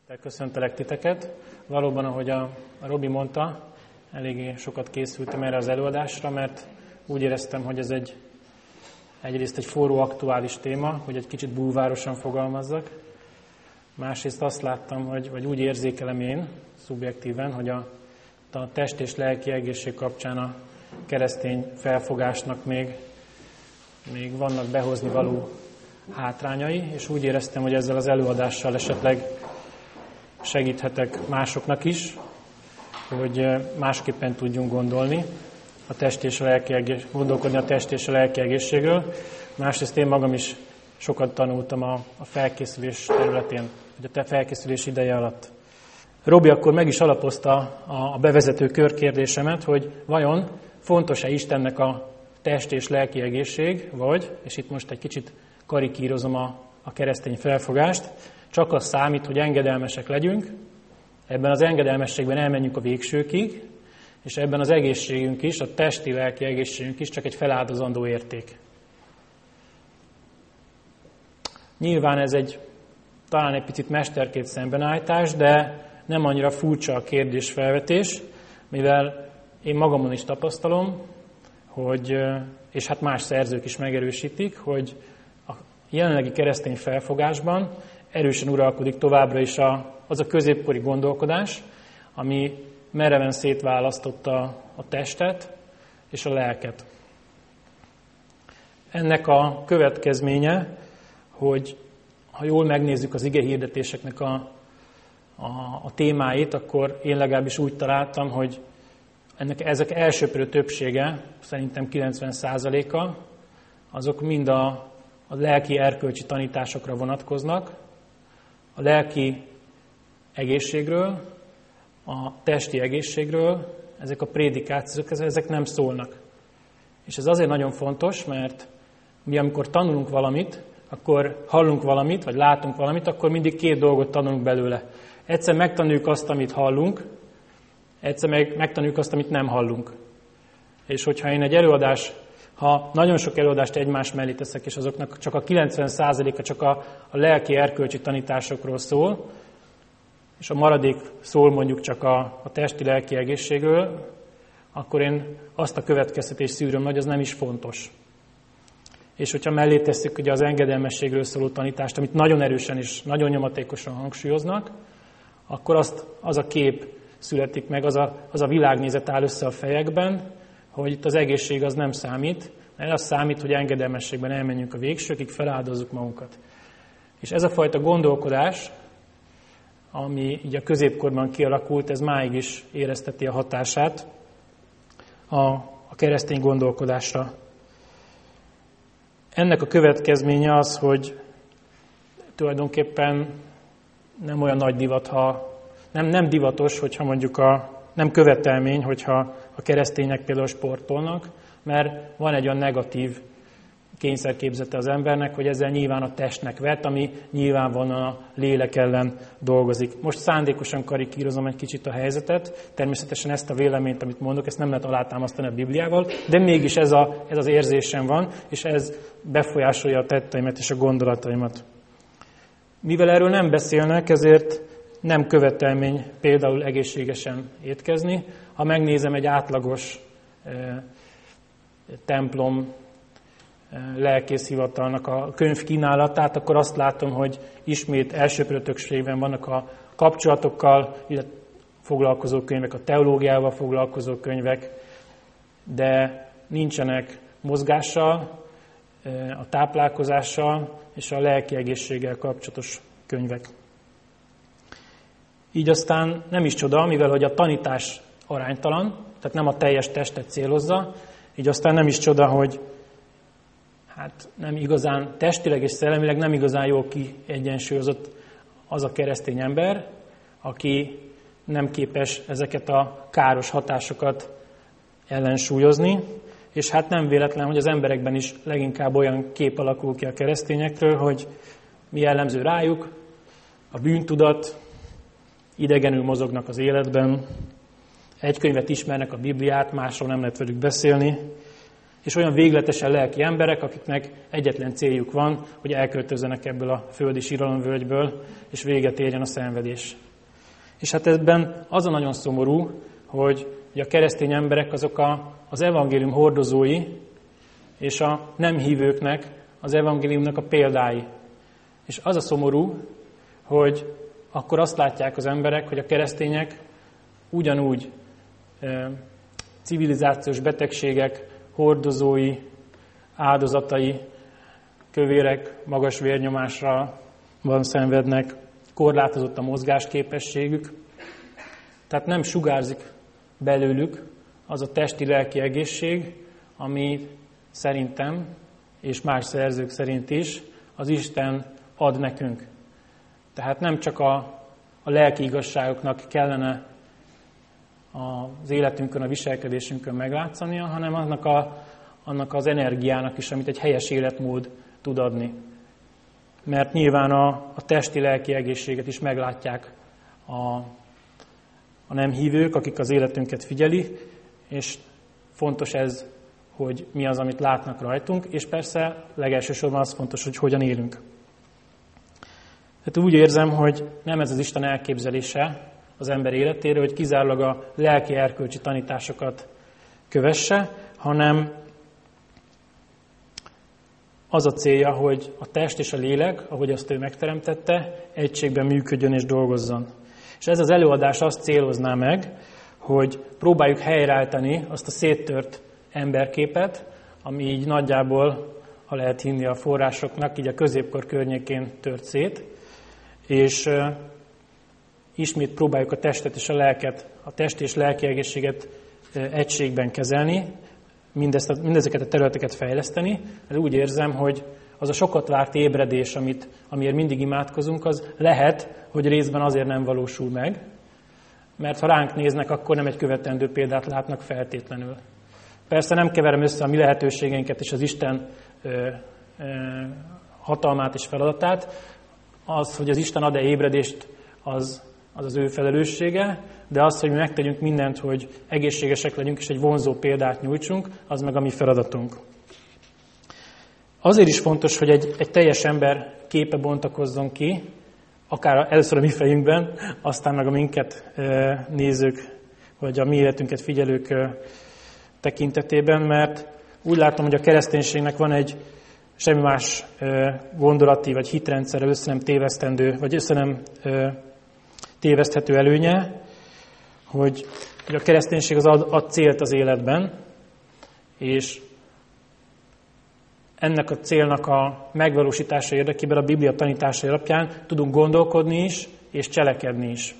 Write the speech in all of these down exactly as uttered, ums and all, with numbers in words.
Köszöntelek titeket. Valóban, ahogy a Robi mondta, eléggé sokat készültem erre az előadásra, mert úgy éreztem, hogy ez egy egyrészt egy forró, aktuális téma, hogy egy kicsit bulvárosan fogalmazzak. Másrészt azt láttam, hogy, vagy úgy érzékelem én, szubjektíven, hogy a, a test és lelki egészség kapcsán a keresztény felfogásnak még, még vannak behozni való hátrányai, és úgy éreztem, hogy ezzel az előadással esetleg segíthetek másoknak is, hogy másképpen tudjunk gondolni a test és a lelki egész, gondolkodni a test és a lelki egészségről. Másrészt én magam is sokat tanultam a, a felkészülés területén, vagy a te felkészülés ideje alatt. Robi akkor meg is alapozta a, a bevezető körkérdésemet, hogy vajon fontos-e Istennek a test és lelki egészség, vagy, és itt most egy kicsit karikírozom a, a keresztény felfogást, csak az számít, hogy engedelmesek legyünk, ebben az engedelmességben elmenjünk a végsőkig, és ebben az egészségünk is, a testi-lelki egészségünk is csak egy feláldozandó érték. Nyilván ez egy talán egy picit mesterkét szembenállítás, de nem annyira furcsa a kérdésfelvetés, mivel én magamon is tapasztalom, hogy, és hát más szerzők is megerősítik, hogy a jelenlegi keresztény felfogásban erősen uralkodik továbbra is a, az a középkori gondolkodás, ami mereven szétválasztotta a testet és a lelket. Ennek a következménye, hogy ha jól megnézzük az igehirdetéseknek a, a, a témáit, akkor én legalábbis úgy találtam, hogy ennek, ezek elsöprő többsége, szerintem kilencven százaléka, azok mind a, a lelki erkölcsi tanításokra vonatkoznak, a lelki egészségről, a testi egészségről, ezek a prédikációk, ezek nem szólnak. És ez azért nagyon fontos, mert mi amikor tanulunk valamit, akkor hallunk valamit, vagy látunk valamit, akkor mindig két dolgot tanulunk belőle. Egyszer megtanuljuk azt, amit hallunk, egyszer meg megtanuljuk azt, amit nem hallunk. És hogyha én egy előadás, ha nagyon sok előadást egymás mellé teszek, és azoknak csak a kilencven százaléka csak a, a lelki erkölcsi tanításokról szól, és a maradék szól mondjuk csak a, a testi-lelki egészségről, akkor én azt a következtetést szűröm, hogy az nem is fontos. És hogyha mellé tesszük ugye az engedelmességről szóló tanítást, amit nagyon erősen és nagyon nyomatékosan hangsúlyoznak, akkor azt, az a kép születik meg, az a, az a világnézet áll össze a fejekben, hogy itt az egészség az nem számít, mert az számít, hogy engedelmességben elmenjünk a végsőkig, feláldozzuk magunkat. És ez a fajta gondolkodás, ami így a középkorban kialakult, ez máig is érezteti a hatását a, a keresztény gondolkodásra. Ennek a következménye az, hogy tulajdonképpen nem olyan nagy divat, ha nem, nem divatos, hogyha mondjuk a, nem követelmény, hogyha a keresztények például sportolnak, mert van egy olyan negatív kényszerképzete az embernek, hogy ezzel nyilván a testnek vet, ami nyilvánvalóan a lélek ellen dolgozik. Most szándékosan karikírozom egy kicsit a helyzetet, természetesen ezt a véleményt, amit mondok, ezt nem lehet alátámasztani a Bibliával, de mégis ez, a, ez az érzésem van, és ez befolyásolja a tetteimet és a gondolataimat. Mivel erről nem beszélnek, ezért nem követelmény például egészségesen étkezni. Ha megnézem egy átlagos e, templom lelkészhivatalnak a könyvkínálatát, akkor azt látom, hogy ismét elsöprő többségben vannak a kapcsolatokkal, illetve foglalkozó könyvek, a teológiával foglalkozó könyvek, de nincsenek mozgással, a táplálkozással és a lelki egészséggel kapcsolatos könyvek. Így aztán nem is csoda, mivel hogy a tanítás aránytalan, tehát nem a teljes testet célozza, így aztán nem is csoda, hogy hát nem igazán, testileg és szellemileg nem igazán jól kiegyensúlyozott az a keresztény ember, aki nem képes ezeket a káros hatásokat ellensúlyozni, és hát nem véletlen, hogy az emberekben is leginkább olyan kép alakul ki a keresztényekről, hogy mi jellemző rájuk, a bűntudat, idegenül mozognak az életben, egy könyvet ismernek, a Bibliát, másról nem lehet velük beszélni, És olyan végletesen lelki emberek, akiknek egyetlen céljuk van, hogy elköltözzenek ebből a földi síralomvölgyből, és véget érjen a szenvedés. És hát ebben az a nagyon szomorú, hogy a keresztény emberek azok a, az evangélium hordozói, és a nem hívőknek az evangéliumnak a példái. És az a szomorú, hogy akkor azt látják az emberek, hogy a keresztények ugyanúgy e, civilizációs betegségek hordozói, áldozatai, kövérek, magas vérnyomásra van szenvednek, korlátozott a mozgásképességük. Tehát nem sugárzik belőlük az a testi-lelki egészség, ami szerintem, és más szerzők szerint is, az Isten ad nekünk. Tehát nem csak a, a lelki igazságoknak kellene az életünkön, a viselkedésünkön meglátszania, hanem annak, a, annak az energiának is, amit egy helyes életmód tud adni. Mert nyilván a, a testi-lelki egészséget is meglátják a, a nem hívők, akik az életünket figyeli, és fontos ez, hogy mi az, amit látnak rajtunk, és persze legelsősorban az fontos, hogy hogyan élünk. Tehát úgy érzem, hogy nem ez az Isten elképzelése az ember életéről, hogy kizárólag a lelki erkölcsi tanításokat kövesse, hanem az a célja, hogy a test és a lélek, ahogy azt ő megteremtette, egységben működjön és dolgozzon. És ez az előadás azt célozná meg, hogy próbáljuk helyreállítani azt a széttört emberképet, ami így nagyjából, ha lehet hinni a forrásoknak, így a középkor környékén tört szét, és uh, ismét próbáljuk a testet és a lelket, a test és lelki egészséget uh, egységben kezelni, mindezt a, mindezeket a területeket fejleszteni. De úgy érzem, hogy az a sokat várt ébredés, amit, amiért mindig imádkozunk, az lehet, hogy részben azért nem valósul meg, mert ha ránk néznek, akkor nem egy követendő példát látnak feltétlenül. Persze nem keverem össze a mi lehetőségeinket és az Isten ö, ö, hatalmát és feladatát. Az, hogy az Isten ad-e ébredést, az, az az ő felelőssége, de az, hogy mi megtegyünk mindent, hogy egészségesek legyünk és egy vonzó példát nyújtsunk, az meg a mi feladatunk. Azért is fontos, hogy egy, egy teljes ember képe bontakozzon ki, akár először a mi fejünkben, aztán meg a minket nézők, vagy a mi életünket figyelők tekintetében, mert úgy látom, hogy a kereszténységnek van egy semmi más gondolati vagy hitrendszerre össze nem tévesztendő, vagy össze nem téveszthető előnye, hogy, hogy a kereszténység az ad, ad célt az életben, és ennek a célnak a megvalósítása érdekében a Biblia tanítása alapján tudunk gondolkodni is, és cselekedni is.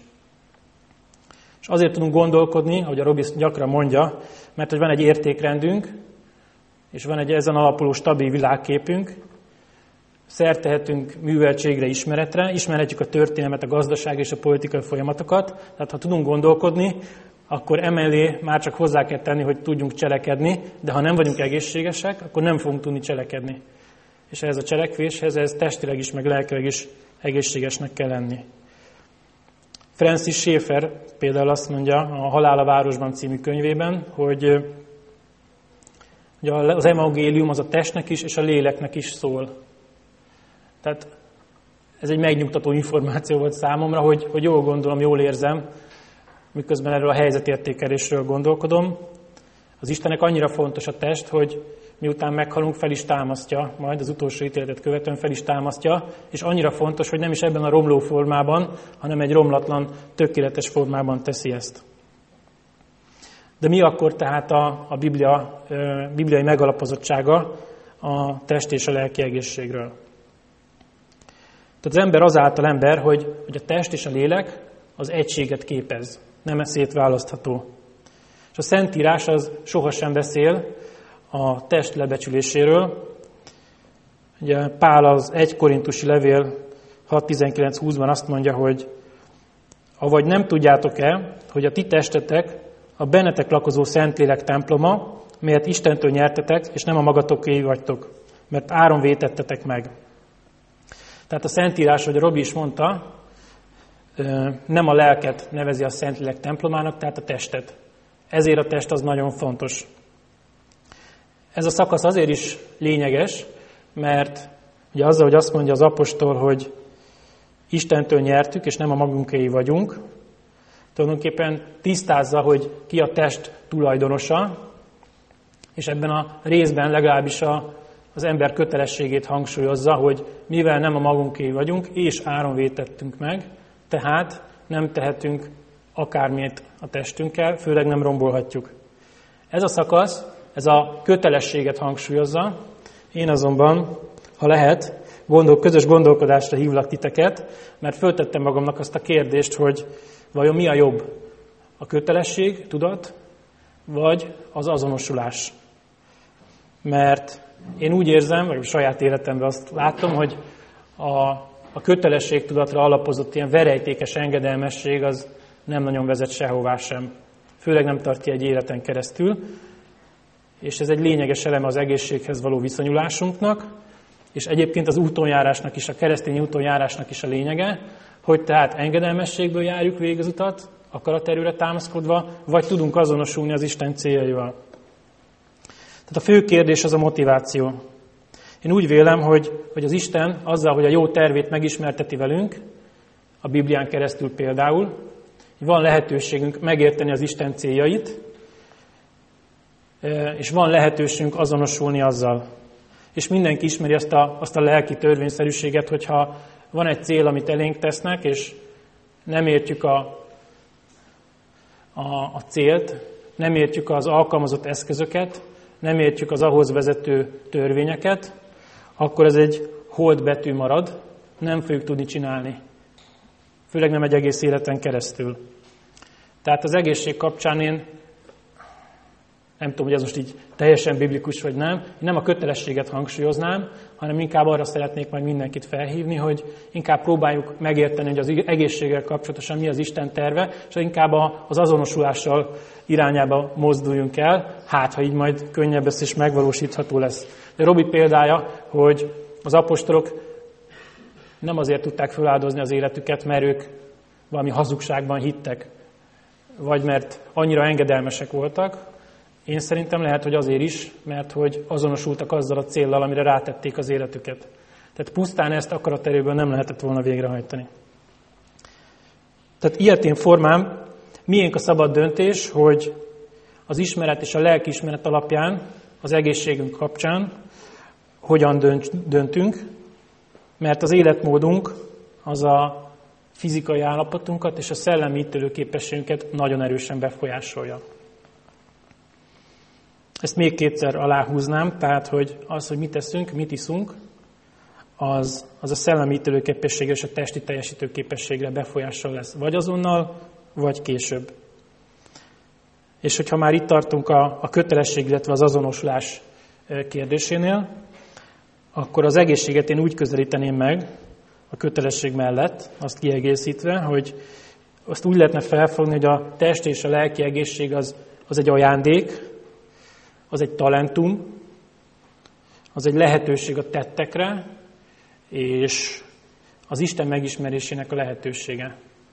És azért tudunk gondolkodni, ahogy a Robi gyakran mondja, mert hogy van egy értékrendünk, és van egy ezen alapuló stabil világképünk, szert tehetünk műveltségre, ismeretre, ismerhetjük a történelmet, a gazdaság és a politikai folyamatokat, tehát ha tudunk gondolkodni, akkor emellé már csak hozzá kell tenni, hogy tudjunk cselekedni, de ha nem vagyunk egészségesek, akkor nem fogunk tudni cselekedni. És ehhez a cselekvéshez, ez testileg is, meg lelkileg is egészségesnek kell lenni. Francis Schaeffer például azt mondja a Halál a városban című könyvében, hogy az evangélium az a testnek is, és a léleknek is szól. Tehát ez egy megnyugtató információ volt számomra, hogy, hogy jól gondolom, jól érzem, miközben erről a helyzetértékelésről gondolkodom. Az Istennek annyira fontos a test, hogy miután meghalunk, fel is támasztja, majd az utolsó ítéletet követően fel is támasztja, és annyira fontos, hogy nem is ebben a romló formában, hanem egy romlatlan, tökéletes formában teszi ezt. De mi akkor tehát a, a Biblia, a bibliai megalapozottsága a test és a lelki egészségről? Tehát az ember azáltal ember, hogy, hogy a test és a lélek az egységet képez, nem szétválasztható. És a Szentírás az sohasem beszél a test lebecsüléséről. Ugye Pál az egy korintusi levél hat tizenkilenc húszban azt mondja, hogy avagy nem tudjátok-e, hogy a ti testetek a bennetek lakozó Szentlélek temploma, melyet Istentől nyertetek, és nem a magatoké vagytok, mert áron vétettetek meg. Tehát a Szentírás, ahogy Robi is mondta, nem a lelket nevezi a Szentlélek templomának, tehát a testet. Ezért a test az nagyon fontos. Ez a szakasz azért is lényeges, mert ugye azzal, hogy azt mondja az apostol, hogy Istentől nyertük, és nem a magunkéi vagyunk, tulajdonképpen tisztázza, hogy ki a test tulajdonosa, és ebben a részben legalábbis a, az ember kötelességét hangsúlyozza, hogy mivel nem a magunkéi vagyunk, és áron vétettünk meg, tehát nem tehetünk akármilyet a testünkkel, főleg nem rombolhatjuk. Ez a szakasz, ez a kötelességet hangsúlyozza, én azonban, ha lehet, gondol, közös gondolkodásra hívlak titeket, mert föltettem magamnak azt a kérdést, hogy vajon mi a jobb? A kötelesség, tudat, vagy az azonosulás? Mert én úgy érzem, vagy a saját életemben azt látom, hogy a, a kötelességtudatra alapozott ilyen verejtékes engedelmesség az nem nagyon vezet sehová sem. Főleg nem tartja egy életen keresztül, és ez egy lényeges eleme az egészséghez való viszonyulásunknak, és egyébként az útonjárásnak is, a keresztény útonjárásnak is a lényege, hogy tehát engedelmességből járjuk végig az utat, akaraterőre támaszkodva, vagy tudunk azonosulni az Isten céljaival. Tehát a fő kérdés az a motiváció. Én úgy vélem, hogy, hogy az Isten azzal, hogy a jó tervét megismerteti velünk, a Biblián keresztül például, van lehetőségünk megérteni az Isten céljait, és van lehetőségünk azonosulni azzal. És mindenki ismeri azt a, azt a lelki törvényszerűséget, hogyha van egy cél, amit elénk tesznek, és nem értjük a, a, a célt, nem értjük az alkalmazott eszközöket, nem értjük az ahhoz vezető törvényeket, akkor ez egy holdbetű marad, nem fogjuk tudni csinálni. Főleg nem egy egész életen keresztül. Tehát az egészség kapcsán én nem tudom, hogy ez most így teljesen biblikus vagy nem, én nem a kötelességet hangsúlyoznám, hanem inkább arra szeretnék majd mindenkit felhívni, hogy inkább próbáljuk megérteni, hogy az egészséggel kapcsolatosan mi az Isten terve, és inkább az azonosulással irányába mozduljunk el, hát ha így majd könnyebb lesz és megvalósítható lesz. De Robi példája, hogy az apostolok nem azért tudták feláldozni az életüket, mert ők valami hazugságban hittek, vagy mert annyira engedelmesek voltak. Én szerintem lehet, hogy azért is, mert hogy azonosultak azzal a céllal, amire rátették az életüket. Tehát pusztán ezt akaraterőből nem lehetett volna végrehajtani. Tehát ilyetén formán miénk a szabad döntés, hogy az ismeret és a lelkiismeret alapján, az egészségünk kapcsán hogyan döntünk, mert az életmódunk az a fizikai állapotunkat és a szellemi ítélőképességünket nagyon erősen befolyásolja. Ezt még kétszer aláhúznám, tehát hogy az, hogy mit teszünk, mit iszunk, az, az a szellemi ítélőképességre és a testi teljesítőképességre befolyással lesz, vagy azonnal, vagy később. És hogyha már itt tartunk a, a kötelesség, illetve az azonosulás kérdésénél, akkor az egészséget én úgy közelíteném meg a kötelesség mellett, azt kiegészítve, hogy azt úgy lehetne felfogni, hogy a test és a lelki egészség az, az egy ajándék, az egy talentum, az egy lehetőség a tettekre, és az Isten megismerésének a lehetősége.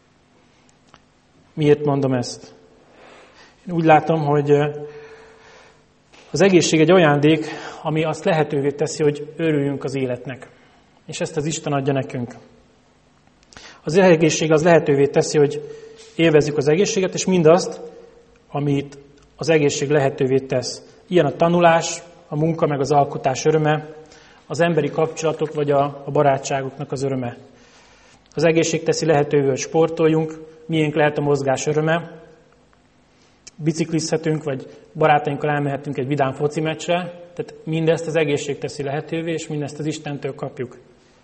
Miért mondom ezt? Én úgy látom, hogy az egészség egy ajándék, ami azt lehetővé teszi, hogy örüljünk az életnek. És ezt az Isten adja nekünk. Az egészség az lehetővé teszi, hogy élvezzük az egészséget, és mindazt, amit az egészség lehetővé tesz. Ilyen a tanulás, a munka, meg az alkotás öröme, az emberi kapcsolatok, vagy a, a barátságoknak az öröme. Az egészség teszi lehetővé, hogy sportoljunk, miénk lehet a mozgás öröme, biciklizhetünk, vagy barátainkkal elmehetünk egy vidám foci meccsre, tehát mindezt az egészség teszi lehetővé, és mindezt az Istentől kapjuk.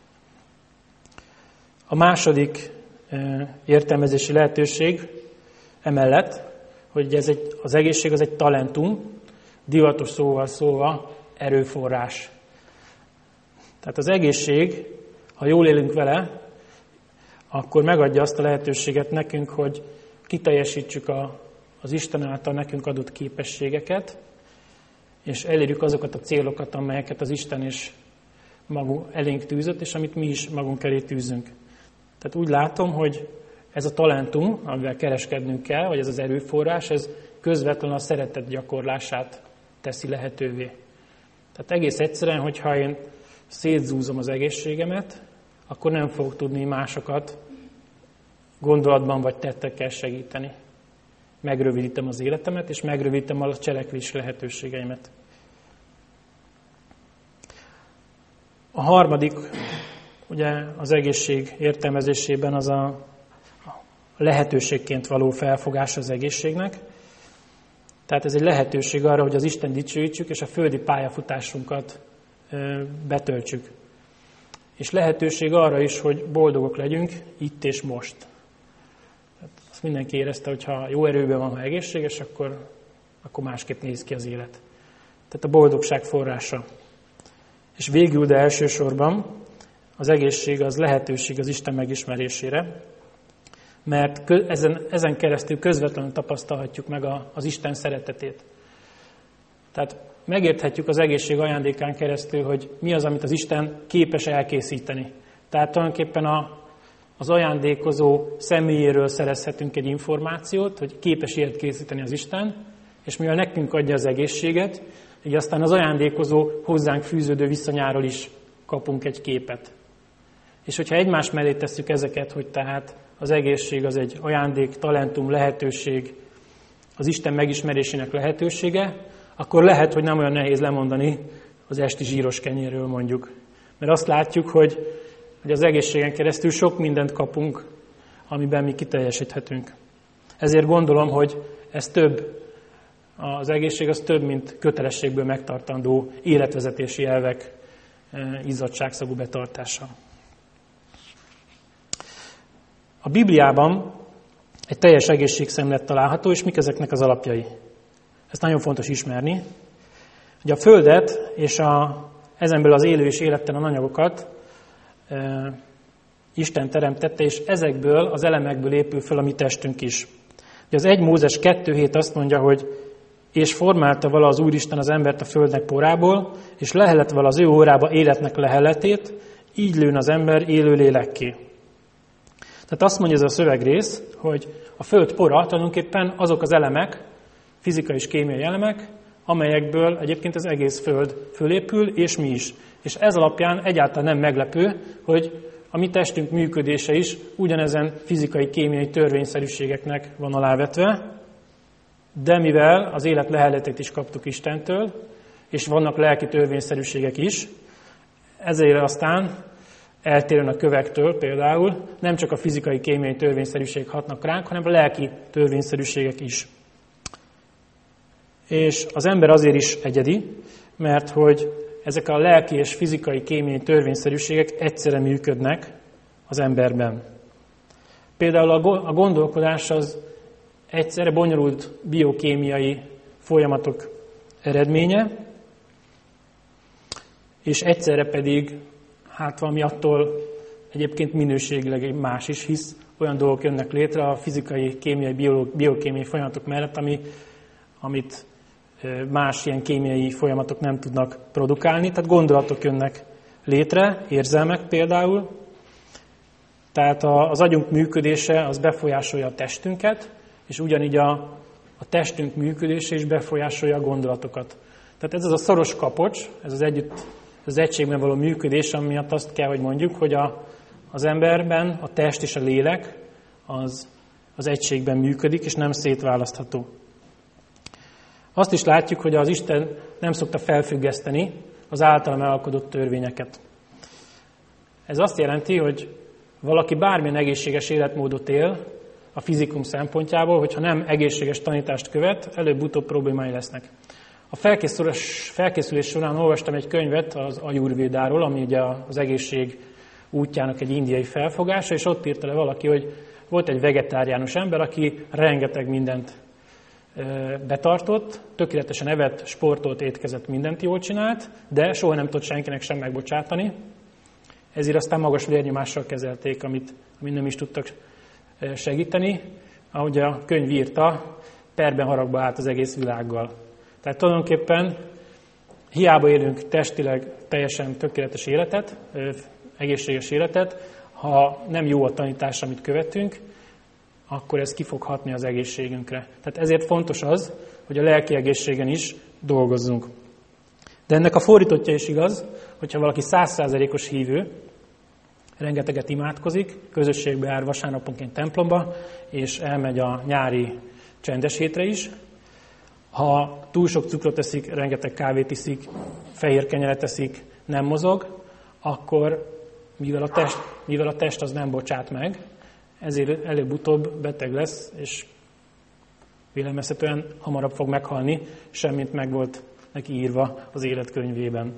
A második értelmezési lehetőség emellett, hogy ez egy, az egészség az egy talentum, divatos szóval szólva erőforrás. Tehát az egészség, ha jól élünk vele, akkor megadja azt a lehetőséget nekünk, hogy kiteljesítsük a, az Isten által nekünk adott képességeket, és elérjük azokat a célokat, amelyeket az Isten is magunk elénk tűzött, és amit mi is magunk elé tűzünk. Tehát úgy látom, hogy ez a talentum, amivel kereskednünk kell, vagy ez az erőforrás, ez közvetlenül a szeretet gyakorlását teszi lehetővé. Tehát egész egyszerűen, hogyha én szétzúzom az egészségemet, akkor nem fogok tudni másokat gondolatban vagy tettekkel segíteni. Megrövidítem az életemet, és megrövidítem a cselekvés lehetőségeimet. A harmadik, ugye az egészség értelmezésében az a lehetőségként való felfogás az egészségnek. Tehát ez egy lehetőség arra, hogy az Isten dicsőítsük, és a földi pályafutásunkat betöltsük. És lehetőség arra is, hogy boldogok legyünk itt és most. Tehát azt mindenki érezte, hogy ha jó erőben van, ha egészséges, akkor, akkor másképp néz ki az élet. Tehát a boldogság forrása. És végül, de elsősorban az egészség az lehetőség az Isten megismerésére, mert ezen, ezen keresztül közvetlenül tapasztalhatjuk meg a, az Isten szeretetét. Tehát megérthetjük az egészség ajándékán keresztül, hogy mi az, amit az Isten képes elkészíteni. Tehát tulajdonképpen a, az ajándékozó személyéről szerezhetünk egy információt, hogy képes ilyet készíteni az Isten, és mivel nekünk adja az egészséget, így aztán az ajándékozó hozzánk fűződő viszonyáról is kapunk egy képet. És hogyha egymás mellé tesszük ezeket, hogy tehát az egészség az egy ajándék, talentum, lehetőség, az Isten megismerésének lehetősége, akkor lehet, hogy nem olyan nehéz lemondani az esti zsíros kenyérről mondjuk. Mert azt látjuk, hogy, hogy az egészségen keresztül sok mindent kapunk, amiben mi kiteljesíthetünk. Ezért gondolom, hogy ez több, az egészség az több, mint kötelességből megtartandó életvezetési elvek izzadságszagú betartása. A Bibliában egy teljes egészségszemlet található, és mik ezeknek az alapjai. Ezt nagyon fontos ismerni. Ugye a Földet és a, ezenből az élő és élettelen anyagokat e, Isten teremtette, és ezekből az elemekből épül föl a mi testünk is. Ugye az egy Mózes kettő hét azt mondja, hogy és formálta vala az Úristen az embert a földnek porából, és lehelett vala az ő órába életnek leheletét, így lőn az ember élő lélekké. Tehát azt mondja ez a szövegrész, hogy a föld pora tulajdonképpen azok az elemek, fizikai és kémiai elemek, amelyekből egyébként az egész föld fölépül, és mi is. És ez alapján egyáltalán nem meglepő, hogy a mi testünk működése is ugyanezen fizikai, kémiai törvényszerűségeknek van alávetve, de mivel az élet leheletét is kaptuk Istentől, és vannak lelki törvényszerűségek is, ezért aztán eltérően a kövektől például nem csak a fizikai, kémiai törvényszerűségek hatnak ránk, hanem a lelki törvényszerűségek is. És az ember azért is egyedi, mert hogy ezek a lelki és fizikai, kémiai törvényszerűségek egyszerre működnek az emberben. Például a gondolkodás az egyszerre bonyolult biokémiai folyamatok eredménye, és egyszerre pedig hát valami attól egyébként minőségileg más is, hisz olyan dolgok jönnek létre a fizikai, kémiai, biokémiai folyamatok mellett, ami, amit más ilyen kémiai folyamatok nem tudnak produkálni. Tehát gondolatok jönnek létre, érzelmek például. Tehát az agyunk működése az befolyásolja a testünket, és ugyanígy a, a testünk működése is befolyásolja a gondolatokat. Tehát ez az a szoros kapocs, ez az együtt, az egységben való működés, ami miatt azt kell, hogy mondjuk, hogy a, az emberben a test és a lélek az, az egységben működik, és nem szétválasztható. Azt is látjuk, hogy az Isten nem szokta felfüggeszteni az általam elalkotott törvényeket. Ez azt jelenti, hogy valaki bármilyen egészséges életmódot él a fizikum szempontjából, hogyha nem egészséges tanítást követ, előbb-utóbb problémái lesznek. A felkészülés, felkészülés során olvastam egy könyvet az Ajurvédáról, ami ugye az egészség útjának egy indiai felfogása, és ott írta le valaki, hogy volt egy vegetáriánus ember, aki rengeteg mindent betartott, tökéletesen evett, sportolt, étkezett, mindent jól csinált, de soha nem tudott senkinek sem megbocsátani. Ezért aztán magas vérnyomással kezelték, amit, amit nem is tudtak segíteni. Ahogy a könyv írta, perben haragba állt az egész világgal. Tehát tulajdonképpen hiába élünk testileg teljesen tökéletes életet, egészséges életet, ha nem jó a tanítás, amit követünk, akkor ez ki fog hatni az egészségünkre. Tehát ezért fontos az, hogy a lelki egészségen is dolgozzunk. De ennek a fordítottja is igaz, hogyha valaki száz százalékos hívő, rengeteget imádkozik, közösségbe jár vasárnaponként templomba, és elmegy a nyári csendes hétre is. Ha túl sok cukrot eszik, rengeteg kávét iszik, fehér kenyeret eszik, nem mozog, akkor mivel a test, mivel a test az nem bocsát meg, ezért előbb-utóbb beteg lesz, és vélelmezhetően hamarabb fog meghalni, semmint meg volt neki írva az életkönyvében.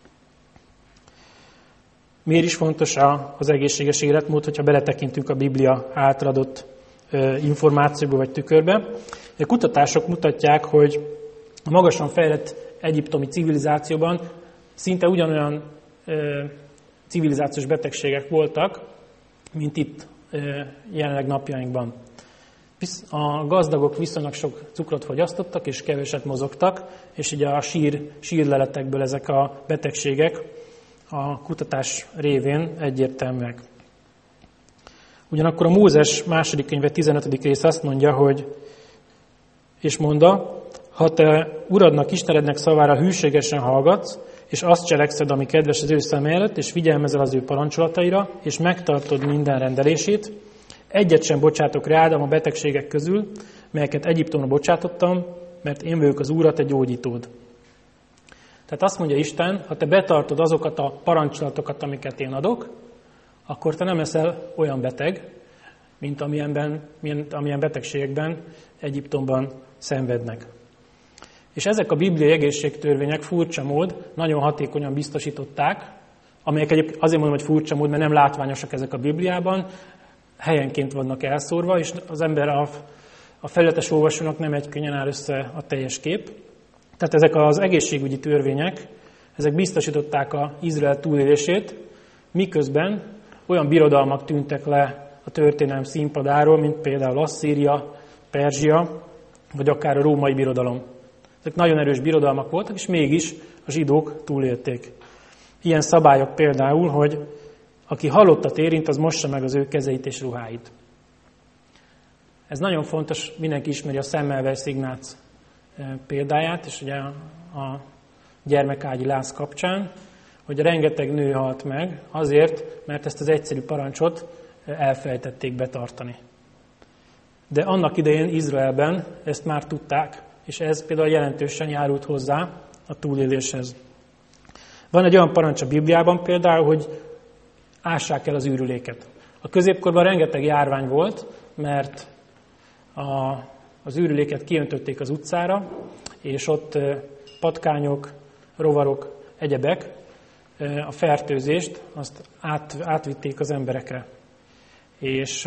Miért is fontos az egészséges életmód, hogyha beletekintünk a Biblia által adott információba vagy tükörbe? A kutatások mutatják, hogy a magasan fejlett egyiptomi civilizációban szinte ugyanolyan civilizációs betegségek voltak, mint itt jelenleg napjainkban. A gazdagok viszonylag sok cukrot fogyasztottak, és keveset mozogtak, és ugye a sír, sírleletekből ezek a betegségek a kutatás révén egyértelműek. Ugyanakkor a Mózes második könyve tizenötödik rész azt mondja, hogy és mondta, ha te Uradnak, Istenednek szavára hűségesen hallgatsz, és azt cselekszed, ami kedves az ő szem előtt, és figyelmezel az ő parancsolataira, és megtartod minden rendelését, egyet sem bocsátok rád a betegségek közül, melyeket Egyiptomra bocsátottam, mert én vagyok az Úr, a te gyógyítód. Tehát azt mondja Isten, ha te betartod azokat a parancsolatokat, amiket én adok, akkor te nem leszel olyan beteg, mint amilyenben, mint amilyen betegségekben Egyiptomban szenvednek. És ezek a bibliai egészségtörvények furcsa mód nagyon hatékonyan biztosították, amelyek egyébként azért mondom, hogy furcsa mód, mert nem látványosak ezek a Bibliában, helyenként vannak elszórva, és az ember a, a felületes olvasónak nem egy könnyen áll össze a teljes kép. Tehát ezek az egészségügyi törvények, ezek biztosították az Izrael túlélését, miközben olyan birodalmak tűntek le a történelem színpadáról, mint például Asszíria, Perzsia, vagy akár a római birodalom. Ezek nagyon erős birodalmak voltak, és mégis a zsidók túlélték. Ilyen szabályok például, hogy aki halottat érint, az mossa meg az ő kezeit és ruháit. Ez nagyon fontos, mindenki ismeri a Semmelweis Ignác példáját, és ugye a gyermekágyi láz kapcsán, hogy rengeteg nő halt meg azért, mert ezt az egyszerű parancsot elfelejtették betartani. De annak idején Izraelben ezt már tudták, és ez például jelentősen járult hozzá a túléléshez. Van egy olyan parancs a Bibliában például, hogy ássák el az űrüléket. A középkorban rengeteg járvány volt, mert a, az űrüléket kiöntötték az utcára, és ott patkányok, rovarok, egyebek a fertőzést azt át, átvitték az emberekre. És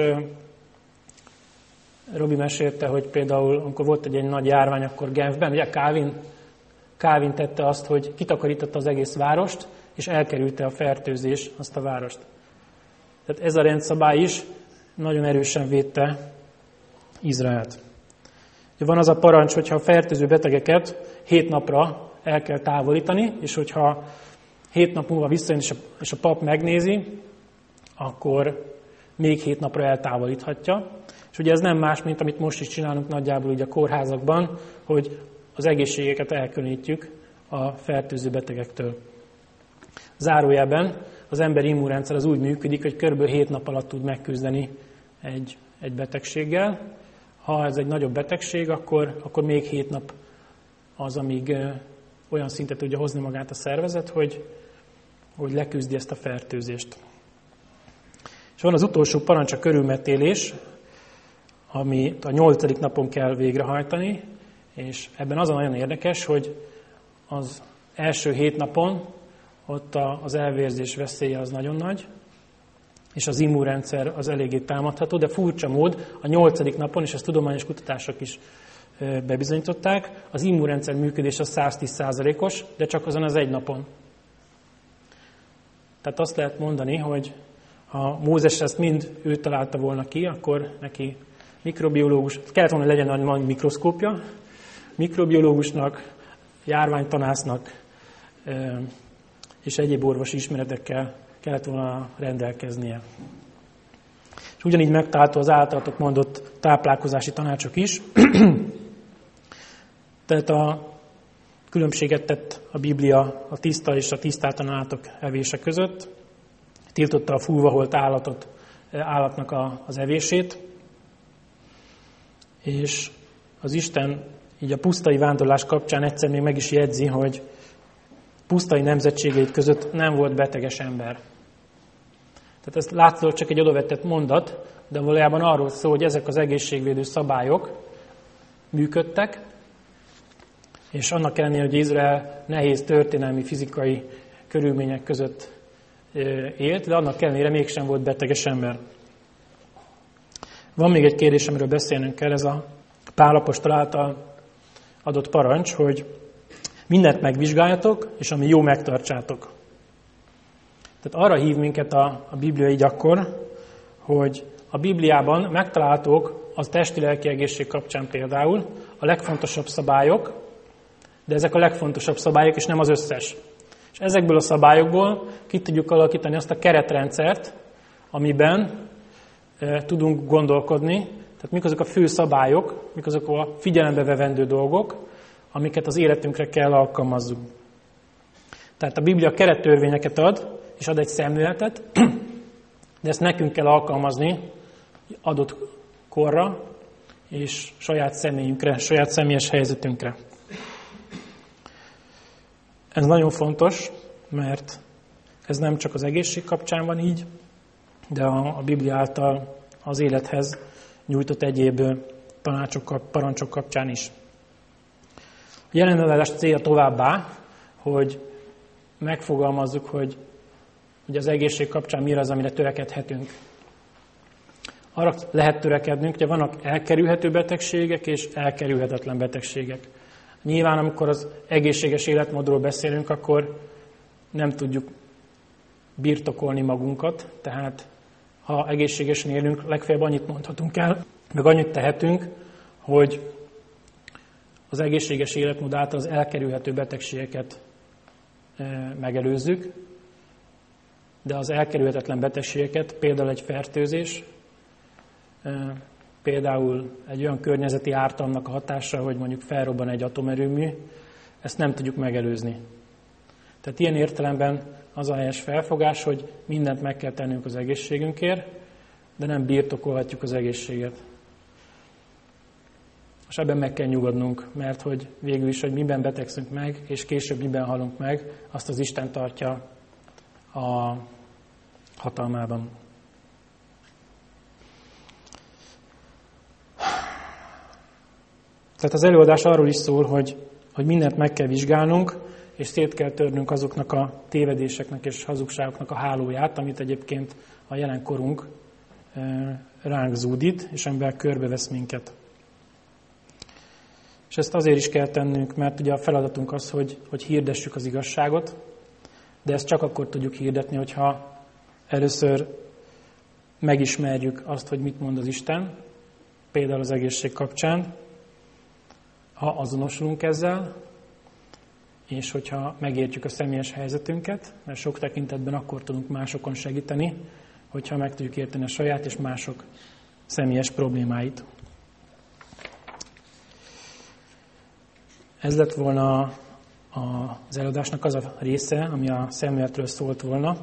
Robi mesélte, hogy például, amikor volt egy, egy nagy járvány, akkor Genfben, ugye Calvin, Calvin tette azt, hogy kitakarította az egész várost, és elkerülte a fertőzés azt a várost. Tehát ez a rendszabály is nagyon erősen védte Izraelt. Van az a parancs, hogyha a fertőző betegeket hét napra el kell távolítani, és hogyha hét nap múlva visszajön, és a, és a pap megnézi, akkor még hét napra eltávolíthatja. És ugye ez nem más, mint amit most is csinálunk nagyjából ugye a kórházakban, hogy az egészségeket elkülönítjük a fertőző betegektől. Zárójelben az emberi immunrendszer az úgy működik, hogy kb. hét nap alatt tud megküzdeni egy, egy betegséggel. Ha ez egy nagyobb betegség, akkor, akkor még hét nap az, amíg olyan szintet tudja hozni magát a szervezet, hogy, hogy leküzdi ezt a fertőzést. És van az utolsó parancs, a körülmetélés, amit a nyolcadik napon kell végrehajtani, és ebben az a nagyon érdekes, hogy az első hét napon ott az elvérzés veszélye az nagyon nagy, és az immunrendszer az eléggé támadható, de furcsa mód a nyolcadik napon, és ezt tudományos kutatások is bebizonyították, az immunrendszer működés az száz tíz százalékos, de csak azon az egy napon. Tehát azt lehet mondani, hogy ha Mózes ezt mind ő találta volna ki, akkor neki mikrobiológus, kellett volna, hogy legyen nagy mikroszkópja, mikrobiológusnak, járványtanásznak és egyéb orvosi ismeretekkel kellett volna rendelkeznie. És ugyanígy megtalálható az általatok mondott táplálkozási tanácsok is. Tehát a Különbséget tett a Biblia a tiszta és a tisztátalan állatok evése között. Tiltotta a fúlvaholt állatot, állatnak a, az evését. És az Isten így a pusztai vándorlás kapcsán egyszer még meg is jegyzi, hogy pusztai nemzetségeit között nem volt beteges ember. Tehát ez látszólag csak egy odavetett mondat, de valójában arról szól, hogy ezek az egészségvédő szabályok működtek, és annak ellenére, hogy Izrael nehéz történelmi, fizikai körülmények között élt, de annak ellenére mégsem volt beteges ember. Van még egy kérdés, amiről beszélnünk kell, ez a Pál apostol által adott parancs, hogy mindent megvizsgáljatok, és ami jó, megtartsátok. Tehát arra hív minket a, a Biblia így akkor, hogy a Bibliában megtalálhatók az testi-lelki egészség kapcsán például a legfontosabb szabályok, de ezek a legfontosabb szabályok, és nem az összes. És ezekből a szabályokból ki tudjuk alakítani azt a keretrendszert, amiben e, tudunk gondolkodni, tehát mik azok a fő szabályok, mik azok a figyelembe vevendő dolgok, amiket az életünkre kell alkalmazzunk. Tehát a Biblia kerettörvényeket ad, és ad egy szemléletet, de ezt nekünk kell alkalmazni adott korra, és saját személyünkre, saját személyes helyzetünkre. Ez nagyon fontos, mert ez nem csak az egészség kapcsán van így, de a, a Biblia által az élethez nyújtott egyéb tanácsok, parancsok kapcsán is. A jelen előadás célja továbbá, hogy megfogalmazzuk, hogy, hogy az egészség kapcsán mi az, amire törekedhetünk. Arra lehet törekednünk, hogy vannak elkerülhető betegségek és elkerülhetetlen betegségek. Nyilván, amikor az egészséges életmódról beszélünk, akkor nem tudjuk birtokolni magunkat, tehát ha egészségesen élünk, legfeljebb annyit mondhatunk el, meg annyit tehetünk, hogy az egészséges életmód által az elkerülhető betegségeket megelőzzük, de az elkerülhetetlen betegségeket, például egy fertőzés, például egy olyan környezeti ártalomnak a hatása, hogy mondjuk felrobban egy atomerőmű, ezt nem tudjuk megelőzni. Tehát ilyen értelemben az a helyes felfogás, hogy mindent meg kell tennünk az egészségünkért, de nem birtokolhatjuk az egészséget. És ebben meg kell nyugodnunk, mert hogy végül is, hogy miben betegszünk meg, és később miben halunk meg, azt az Isten tartja a hatalmában. Tehát az előadás arról is szól, hogy, hogy mindent meg kell vizsgálnunk, és szét kell törnünk azoknak a tévedéseknek és hazugságoknak a hálóját, amit egyébként a jelenkorunk ránk zúdít, és amiben körbevesz minket. És ezt azért is kell tennünk, mert ugye a feladatunk az, hogy, hogy hirdessük az igazságot, de ezt csak akkor tudjuk hirdetni, hogyha először megismerjük azt, hogy mit mond az Isten, például az egészség kapcsán, ha azonosulunk ezzel, és hogyha megértjük a személyes helyzetünket, mert sok tekintetben akkor tudunk másokon segíteni, hogyha meg tudjuk érteni a saját és mások személyes problémáit. Ez lett volna az előadásnak az a része, ami a szemléletről szólt volna.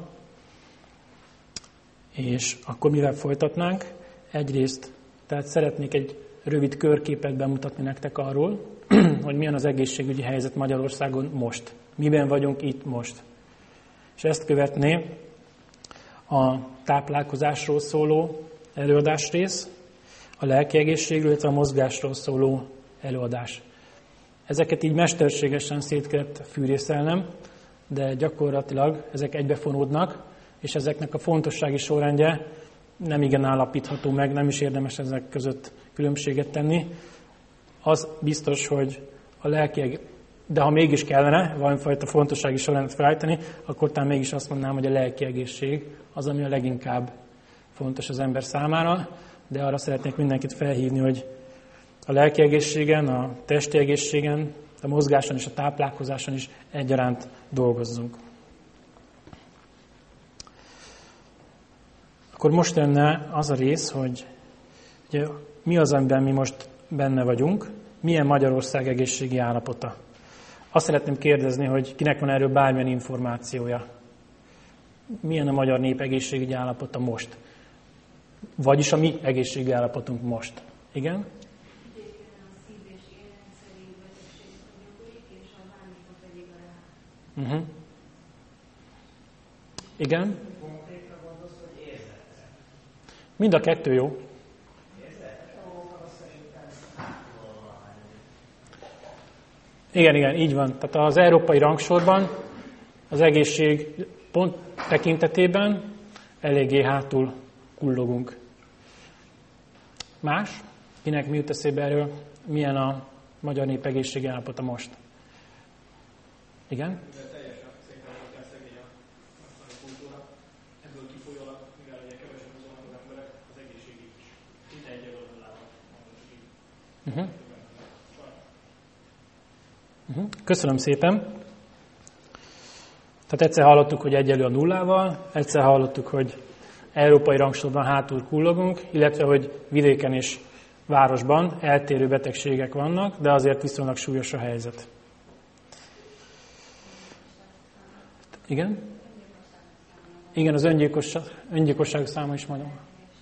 És akkor mivel folytatnánk? Egyrészt, tehát szeretnék egy rövid körképet bemutatni nektek arról, hogy milyen az egészségügyi helyzet Magyarországon most. Miben vagyunk itt most. És ezt követné a táplálkozásról szóló előadásrész, a lelki egészségről, illetve a mozgásról szóló előadás. Ezeket így mesterségesen szét kellett fűrészelnem, de gyakorlatilag ezek egybefonódnak, és ezeknek a fontossági sorrendje nem igen állapítható meg, nem is érdemes ezek között különbséget tenni. Az biztos, hogy a lelki, de ha mégis kellene valamifajta fontossági sorrendet felállítani, akkor talán mégis azt mondanám, hogy a lelki egészség az, ami a leginkább fontos az ember számára, de arra szeretnék mindenkit felhívni, hogy a lelki egészségen, a testi egészségen, a mozgáson és a táplálkozáson is egyaránt dolgozzunk. Akkor most lenne az a rész, hogy ugye, mi az, amiben mi most benne vagyunk, milyen Magyarország egészségi állapota. Azt szeretném kérdezni, hogy kinek van erről bármilyen információja. Milyen a magyar nép egészségügyi állapota most? Vagyis a mi egészségügyi állapotunk most. Igen? Uh-huh. Igen? Mind a kettő jó. Igen, igen, így van. Tehát az európai rangsorban az egészség pont tekintetében eléggé hátul kullogunk. Más? Kinek mi jut eszébe erről? Milyen a magyar nép egészségi állapota most? Igen? Uh-huh. Uh-huh. Köszönöm szépen. Tehát egyszer hallottuk, hogy egyenlő a nullával, egyszer hallottuk, hogy európai rangsorban hátul kullogunk, illetve, hogy vidéken és városban eltérő betegségek vannak, de azért viszonylag súlyos a helyzet. Igen? Igen, az öngyilkosság, öngyilkosság száma is nagyon.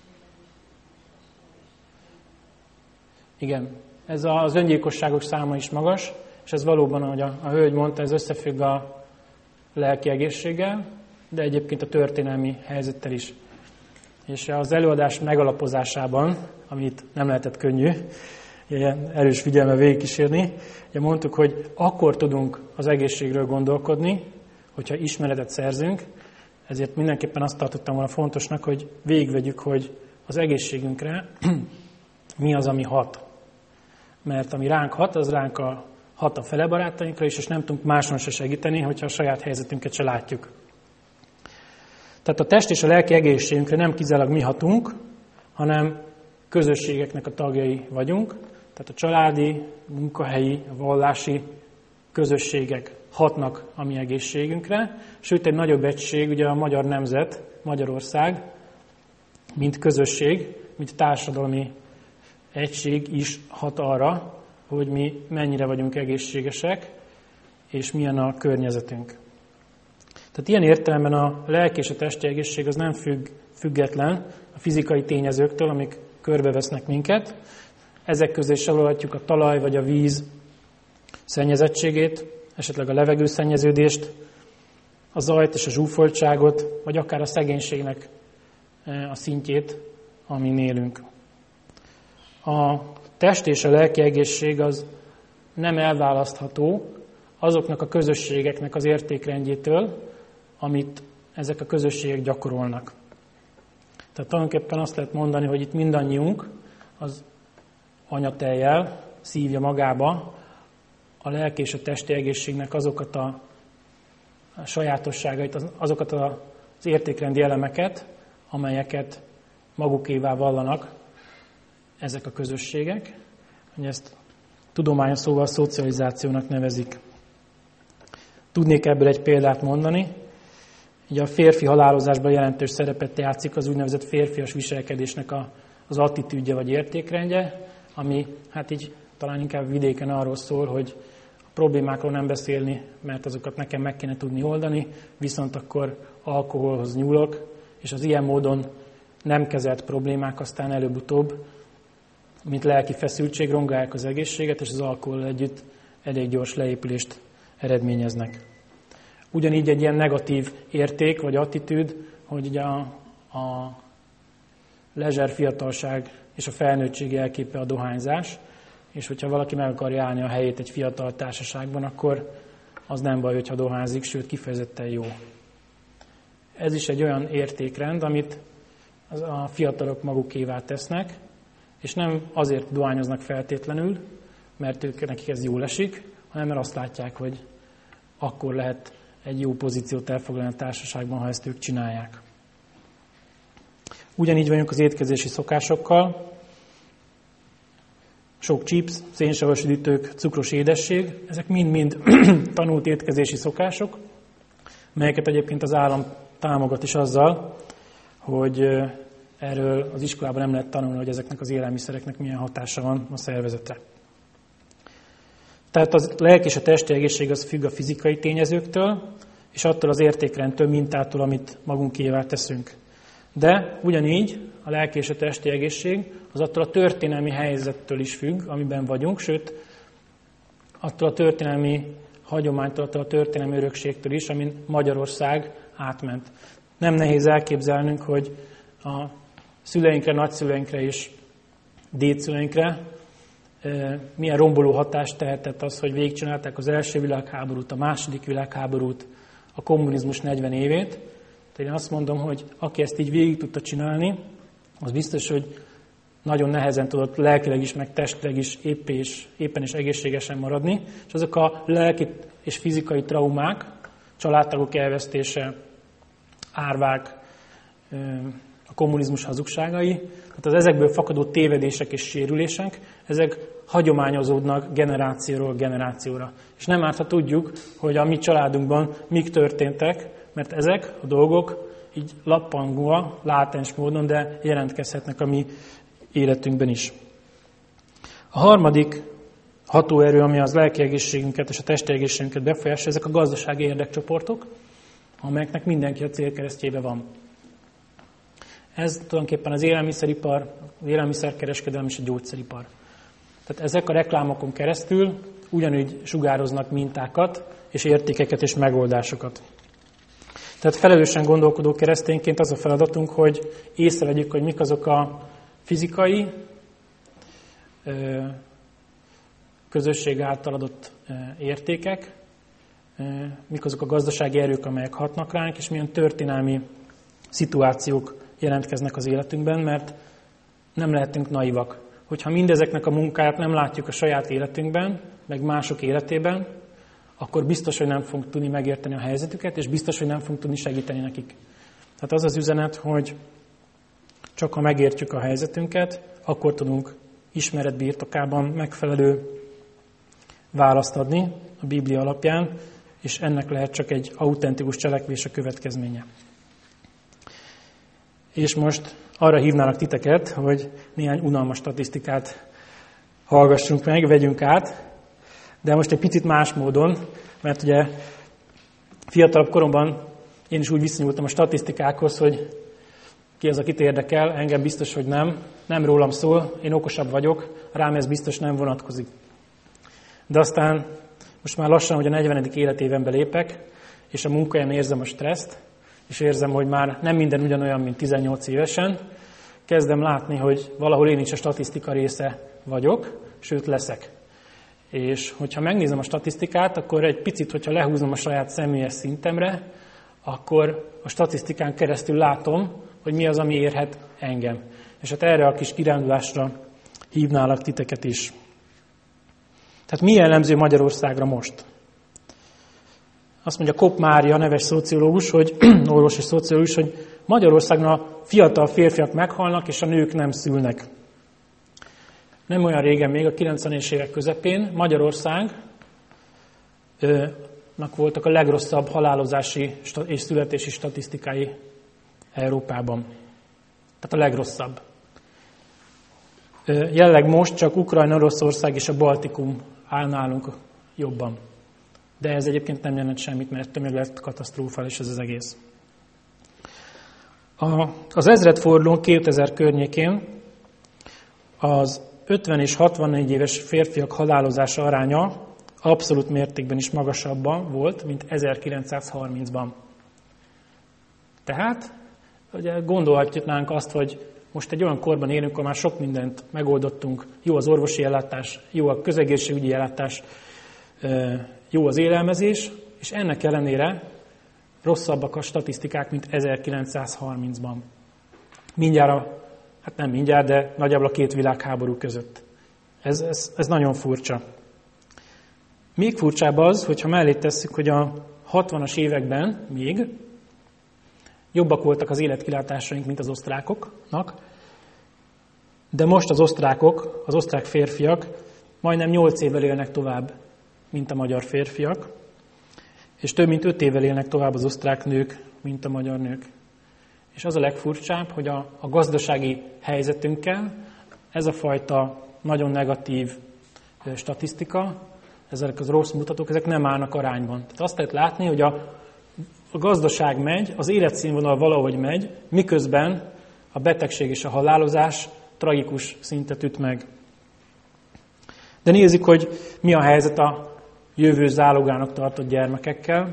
Igen, ez az öngyilkosságok száma is magas, és ez valóban, ahogy a, a hölgy mondta, ez összefügg a lelki egészséggel, de egyébként a történelmi helyzettel is. És az előadás megalapozásában, amit nem lehetett könnyű, ilyen erős figyelme végigkísérni, ugye mondtuk, hogy akkor tudunk az egészségről gondolkodni, hogyha ismeretet szerzünk, ezért mindenképpen azt tartottam volna fontosnak, hogy végigvegyük, hogy az egészségünkre mi az, ami hat. Mert ami ránk hat, az ránk a, hat a fele barátainkra is, és nem tudunk máson se segíteni, hogyha a saját helyzetünket se látjuk. Tehát a test és a lelki egészségünkre nem kizárólag mi hatunk, hanem közösségeknek a tagjai vagyunk. Tehát a családi, munkahelyi, vallási közösségek hatnak a mi egészségünkre. Sőt, egy nagyobb egység, ugye a magyar nemzet, Magyarország, mint közösség, mint társadalmi egység is hat arra, hogy mi mennyire vagyunk egészségesek, és milyen a környezetünk. Tehát ilyen értelemben a lelki és a testi egészség az nem függ, független a fizikai tényezőktől, amik körbevesznek minket. Ezek közé sorolhatjuk a talaj vagy a víz szennyezettségét, esetleg a levegőszennyeződést, a zajt és a zsúfoltságot, vagy akár a szegénységnek a szintjét, amin élünk. A test és a lelki egészség az nem elválasztható azoknak a közösségeknek az értékrendjétől, amit ezek a közösségek gyakorolnak. Tehát tulajdonképpen azt lehet mondani, hogy itt mindannyiunk az anyatejjel szívja magába a lelki és a testi egészségnek azokat a sajátosságait, azokat az értékrendi elemeket, amelyeket magukévá vallanak ezek a közösségek, hogy ezt tudományos szóval szocializációnak nevezik. Tudnék ebből egy példát mondani. Ugye a férfi halálozásban jelentős szerepet játszik az úgynevezett férfias viselkedésnek a, az attitűdje vagy értékrendje, ami hát így talán inkább vidéken arról szól, hogy a problémákról nem beszélni, mert azokat nekem meg kéne tudni oldani, viszont akkor alkoholhoz nyúlok, és az ilyen módon nem kezelt problémák aztán előbb-utóbb, mint lelki feszültség, rongálják az egészséget, és az alkohol együtt elég gyors leépülést eredményeznek. Ugyanígy egy ilyen negatív érték vagy attitűd, hogy ugye a, a lezser fiatalság és a felnőttség jelképe a dohányzás, és hogyha valaki meg akarja állni a helyét egy fiatal társaságban, akkor az nem baj, hogyha dohányzik, sőt kifejezetten jó. Ez is egy olyan értékrend, amit a fiatalok magukévá tesznek, és nem azért dohányoznak feltétlenül, mert ők, nekik ez jól esik, hanem mert azt látják, hogy akkor lehet egy jó pozíciót elfoglalni a társaságban, ha ezt ők csinálják. Ugyanígy vagyunk az étkezési szokásokkal. Sok chips, szénsavas üdítők, cukros édesség, ezek mind-mind tanult étkezési szokások, melyeket egyébként az állam támogat is azzal, hogy erről az iskolában nem lehet tanulni, hogy ezeknek az élelmiszereknek milyen hatása van a szervezetre. Tehát a lelki és a testi egészség az függ a fizikai tényezőktől, és attól az értékrendtől, mintától, amit magunkévá teszünk. De ugyanígy a lelki és a testi egészség az attól a történelmi helyzettől is függ, amiben vagyunk, sőt, attól a történelmi hagyománytól, attól a történelmi örökségtől is, amin Magyarország átment. Nem nehéz elképzelnünk, hogy a szüleinkre, nagyszüleinkre és dédszüleinkre milyen romboló hatást tehetett az, hogy végigcsinálták az első világháborút, a második világháborút, a kommunizmus negyven évét. Tehát én azt mondom, hogy aki ezt így végig tudta csinálni, az biztos, hogy nagyon nehezen tudott lelkileg is, meg testileg is épp és, éppen és egészségesen maradni. És azok a lelki és fizikai traumák, családtagok elvesztése, árvák, a kommunizmus hazugságai, tehát az ezekből fakadó tévedések és sérülések, ezek hagyományozódnak generációról generációra. És nem árt, ha tudjuk, hogy a mi családunkban mik történtek, mert ezek a dolgok így lappangva, látens módon, de jelentkezhetnek a mi életünkben is. A harmadik hatóerő, ami az lelki egészségünket és a testi egészségünket befolyásolja, ezek a gazdasági érdekcsoportok, amelyeknek mindenki a célkeresztjébe van. Ez tulajdonképpen az élelmiszeripar, az élelmiszerkereskedelem és a gyógyszeripar. Tehát ezek a reklámokon keresztül ugyanúgy sugároznak mintákat, és értékeket és megoldásokat. Tehát felelősen gondolkodó keresztényként az a feladatunk, hogy észrevegyük, hogy mik azok a fizikai, közösség által adott értékek, mik azok a gazdasági erők, amelyek hatnak ránk, és milyen történelmi szituációk jelentkeznek az életünkben, mert nem lehetünk naivak. Hogyha mindezeknek a munkáját nem látjuk a saját életünkben, meg mások életében, akkor biztos, hogy nem fogunk tudni megérteni a helyzetüket, és biztos, hogy nem fogunk tudni segíteni nekik. Tehát az az üzenet, hogy csak ha megértjük a helyzetünket, akkor tudunk ismeret birtokában megfelelő választ adni a Biblia alapján, és ennek lehet csak egy autentikus cselekvés a következménye. És most arra hívnálak titeket, hogy néhány unalmas statisztikát hallgassunk meg, vegyünk át, de most egy picit más módon, mert ugye fiatalabb koromban én is úgy viszonyultam a statisztikákhoz, hogy ki az, akit érdekel, engem biztos, hogy nem, nem rólam szól, én okosabb vagyok, rám ez biztos nem vonatkozik. De aztán most már lassan, hogy a negyvenedik életévembe lépek, és a munkahelyen érzem a stresszt, és érzem, hogy már nem minden ugyanolyan, mint tizennyolc évesen, kezdem látni, hogy valahol én is a statisztika része vagyok, sőt leszek. És hogyha megnézem a statisztikát, akkor egy picit, hogyha lehúzom a saját személyes szintemre, akkor a statisztikán keresztül látom, hogy mi az, ami érhet engem. És hát erre a kis kirándulásra hívnálak titeket is. Tehát mi jellemző Magyarországra most? Azt mondja Kopp Mária, neves szociológus, hogy, orvos és szociológus, hogy Magyarországon a fiatal férfiak meghalnak, és a nők nem szülnek. Nem olyan régen, még a kilencvenes évek közepén Magyarországnak voltak a legrosszabb halálozási és születési statisztikái Európában. Tehát a legrosszabb. Jelenleg most csak Ukrajna, Oroszország és a Baltikum áll nálunk jobban. De ez egyébként nem jelent semmit, mert ettől még lett katasztrofális ez az egész. A, az ezredfordulón kétezer környékén az ötven és hatvannégy éves férfiak halálozása aránya abszolút mértékben is magasabban volt, mint ezerkilencszázharmincban. Tehát ugye gondolhatnánk azt, hogy most egy olyan korban élünk, ahol már sok mindent megoldottunk, jó az orvosi ellátás, jó a közegészségügyi ellátás, jó az élelmezés, és ennek ellenére rosszabbak a statisztikák, mint ezerkilencszázharmincban. Mindjárt, a, hát nem mindjárt, de nagyjából a két világháború között. Ez, ez, ez nagyon furcsa. Még furcsább az, hogyha mellé tesszük, hogy a hatvanas években még jobbak voltak az életkilátásaink, mint az osztrákoknak, de most az osztrákok, az osztrák férfiak majdnem nyolc évvel élnek tovább, mint a magyar férfiak, és több mint öt évvel élnek tovább az osztrák nők, mint a magyar nők. És az a legfurcsább, hogy a, a gazdasági helyzetünkkel ez a fajta nagyon negatív statisztika ezek az rossz mutatók, ezek nem állnak arányban. Tehát azt lehet látni, hogy a, a gazdaság megy, az életszínvonal valahogy megy, miközben a betegség és a halálozás tragikus szintet üt meg. De nézzük, hogy mi a helyzet a jövő zálogának tartott gyermekekkel.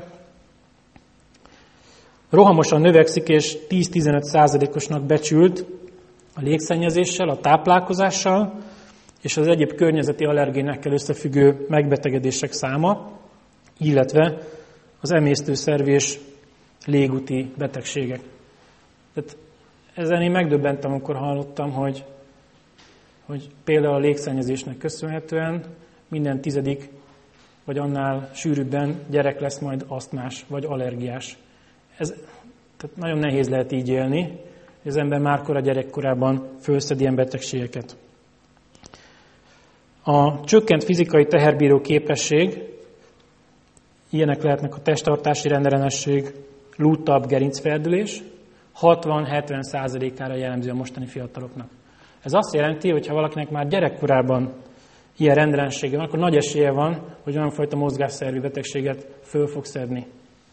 Rohamosan növekszik, és tíz-tizenöt százalékosnak becsült a légszennyezéssel, a táplálkozással és az egyéb környezeti allergénekkel összefüggő megbetegedések száma, illetve az emésztőszervi és légúti betegségek. Tehát ezen én megdöbbentem, amikor hallottam, hogy, hogy például a légszennyezésnek köszönhetően minden tizedik vagy annál sűrűbben gyerek lesz majd asztmás vagy allergiás. Ez, tehát nagyon nehéz lehet így élni, hogy az ember márkor a gyerekkorában fölszed ilyen betegségeket. A csökkent fizikai teherbíró képesség, ilyenek lehetnek a testtartási rendellenesség, lúttabb gerincferdülés, hatvan-hetven százalékára jellemző a mostani fiataloknak. Ez azt jelenti, hogy ha valakinek már gyerekkorában ilyen rendellenessége van, akkor nagy esélye van, hogy olyan fajta mozgásszervi betegséget föl fog szedni.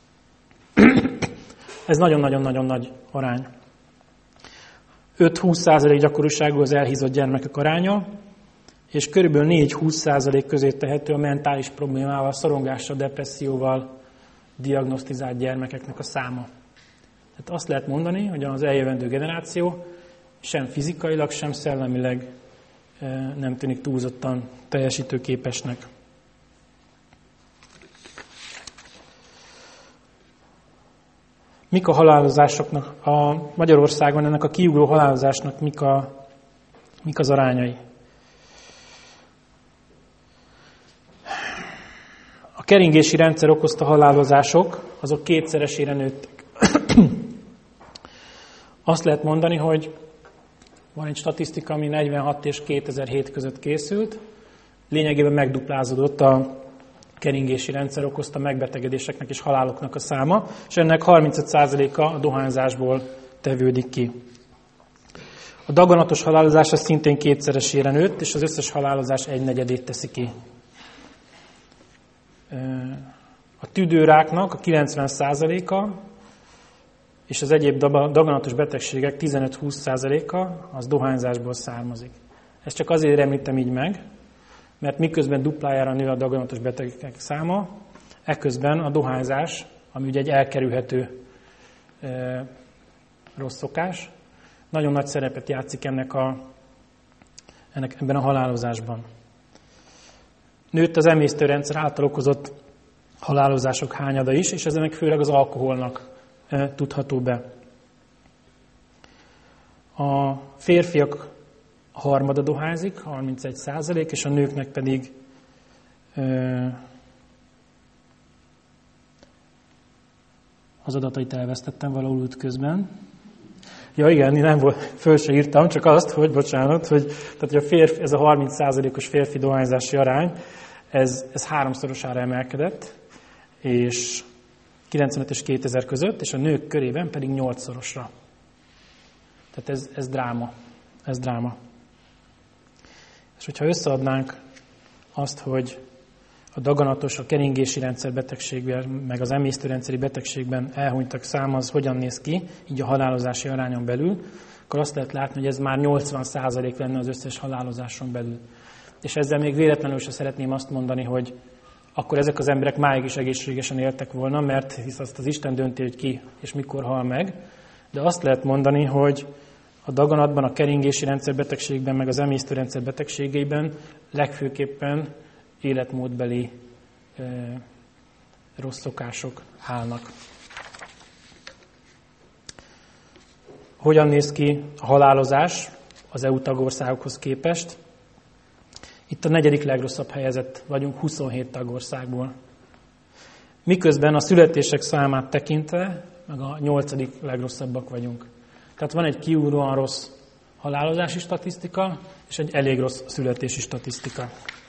Ez nagyon-nagyon-nagyon nagy arány. öt-húsz százalék gyakoriságú az elhízott gyermekek aránya, és körülbelül négy-húsz százalék közé tehető a mentális problémával, szorongással, depresszióval diagnosztizált gyermekeknek a száma. Tehát azt lehet mondani, hogy az eljövendő generáció sem fizikailag, sem szellemileg nem tűnik túlzottan teljesítőképesnek. Mik a halálozásoknak, a Magyarországon ennek a kiugró halálozásnak mik, a, mik az arányai? A keringési rendszer okozta halálozások, azok kétszeresére nőttek. Azt lehet mondani, hogy van egy statisztika, ami negyvenhat és kétezer-hét között készült. Lényegében megduplázódott a keringési rendszer okozta megbetegedéseknek és haláloknak a száma, és ennek harmincöt százaléka a dohányzásból tevődik ki. A daganatos halálozás az szintén kétszeresére nőtt, és az összes halálozás egynegyedét teszi ki. A tüdőráknak a kilencven százaléka és az egyéb daganatos betegségek tizenöt-húsz százaléka az dohányzásból származik. Ezt csak azért említem így meg, mert miközben duplájára nő a daganatos betegek száma, ekközben a dohányzás, ami ugye egy elkerülhető e, rossz szokás, nagyon nagy szerepet játszik ennek a, ennek, ebben a halálozásban. Nőtt az emésztőrendszer által okozott halálozások hányada is, és ez ennek főleg az alkoholnak e, tudható be. A férfiak harmada dohányzik, harmincegy százalék, és a nőknek pedig ö, az adatait elvesztettem valahol út közben. Ja igen, nem volt, föl se írtam, csak azt, hogy bocsánat, hogy, tehát, hogy a férfi, ez a harminc százalékos férfi dohányzási arány, ez, ez háromszorosára emelkedett, és kilencvenöt és kétezer között, és a nők körében pedig nyolcszorosra. Tehát ez, ez dráma. Ez dráma. És hogyha összeadnánk azt, hogy a daganatos, a keringési rendszer betegségben, meg az emésztőrendszeri betegségben elhunytak száma, az hogyan néz ki, így a halálozási arányon belül, akkor azt lehet látni, hogy ez már nyolcvan százalék lenne az összes halálozáson belül. És ezzel még véletlenül sem szeretném azt mondani, hogy akkor ezek az emberek máig is egészségesen éltek volna, mert hisz azt az Isten dönti, hogy ki és mikor hal meg, de azt lehet mondani, hogy a daganatban, a keringési rendszer betegségben, meg az emésztőrendszer betegségeiben legfőképpen életmódbeli e, rossz szokások állnak. Hogyan néz ki a halálozás az é u tagországokhoz képest? Itt a negyedik legrosszabb helyezett vagyunk huszonhét tagországból. Miközben a születések számát tekintve, meg a nyolcadik legrosszabbak vagyunk. Tehát van egy kiugróan rossz halálozási statisztika, és egy elég rossz születési statisztika.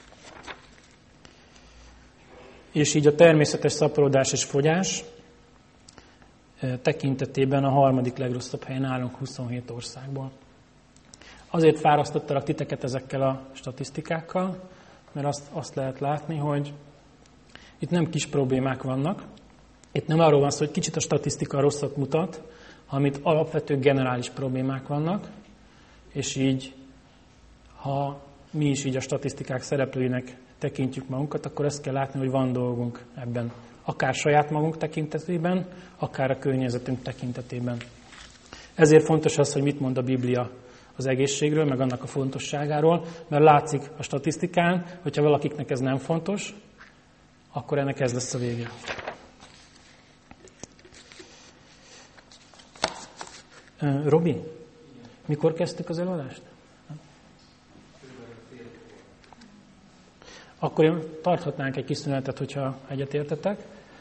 És így a természetes szaporodás és fogyás tekintetében a harmadik legrosszabb helyen állunk huszonhét országból. Azért fárasztottalak titeket ezekkel a statisztikákkal, mert azt, azt lehet látni, hogy itt nem kis problémák vannak. Itt nem arról van szó, hogy kicsit a statisztika rosszat mutat, hanem itt alapvető generális problémák vannak, és így, ha mi is így a statisztikák szereplőinek tekintjük magunkat, akkor ezt kell látni, hogy van dolgunk ebben. Akár saját magunk tekintetében, akár a környezetünk tekintetében. Ezért fontos az, hogy mit mond a Biblia az egészségről, meg annak a fontosságáról, mert látszik a statisztikán, hogyha valakiknek ez nem fontos, akkor ennek ez lesz a vége. Robi, mikor kezdtük az előadást? Akkor tarthatnánk egy kis szünetet, hogyha egyetértetek,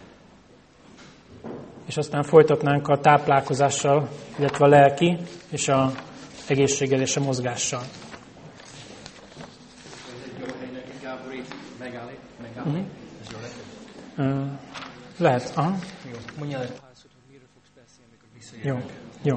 és aztán folytatnánk a táplálkozással, illetve a lelki és a egészséggel és a mozgással. Uh, lehet, aha. Jó, jó.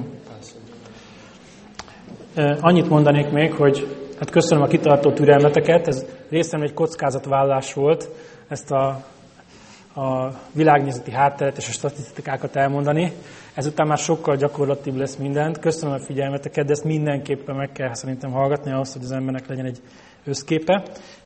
Uh, annyit mondanék még, hogy hát köszönöm a kitartó türelmeteket, ez részemről egy kockázatvállalás volt, ezt a, a világnézeti hátteret és a statisztikákat elmondani. Ezután már sokkal gyakorlatibb lesz mindent. Köszönöm a figyelmeteket, de ezt mindenképpen meg kell szerintem hallgatni ahhoz, hogy az embernek legyen egy összképe.